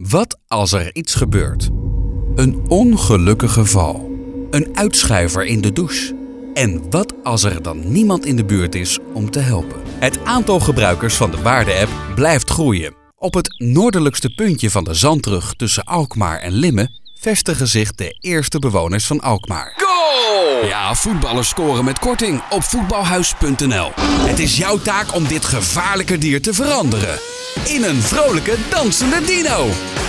Wat als er iets gebeurt? Een ongelukkige val. Een uitschuiver in de douche. En wat als er dan niemand in de buurt is om te helpen? Het aantal gebruikers van de Waarde-app blijft groeien. Op het noordelijkste puntje van de zandrug tussen Alkmaar en Limmen vestigen zich de eerste bewoners van Alkmaar. Goal! Ja, voetballers scoren met korting op voetbalhuis.nl. Het is jouw taak om dit gevaarlijke dier te veranderen in een vrolijke dansende dino.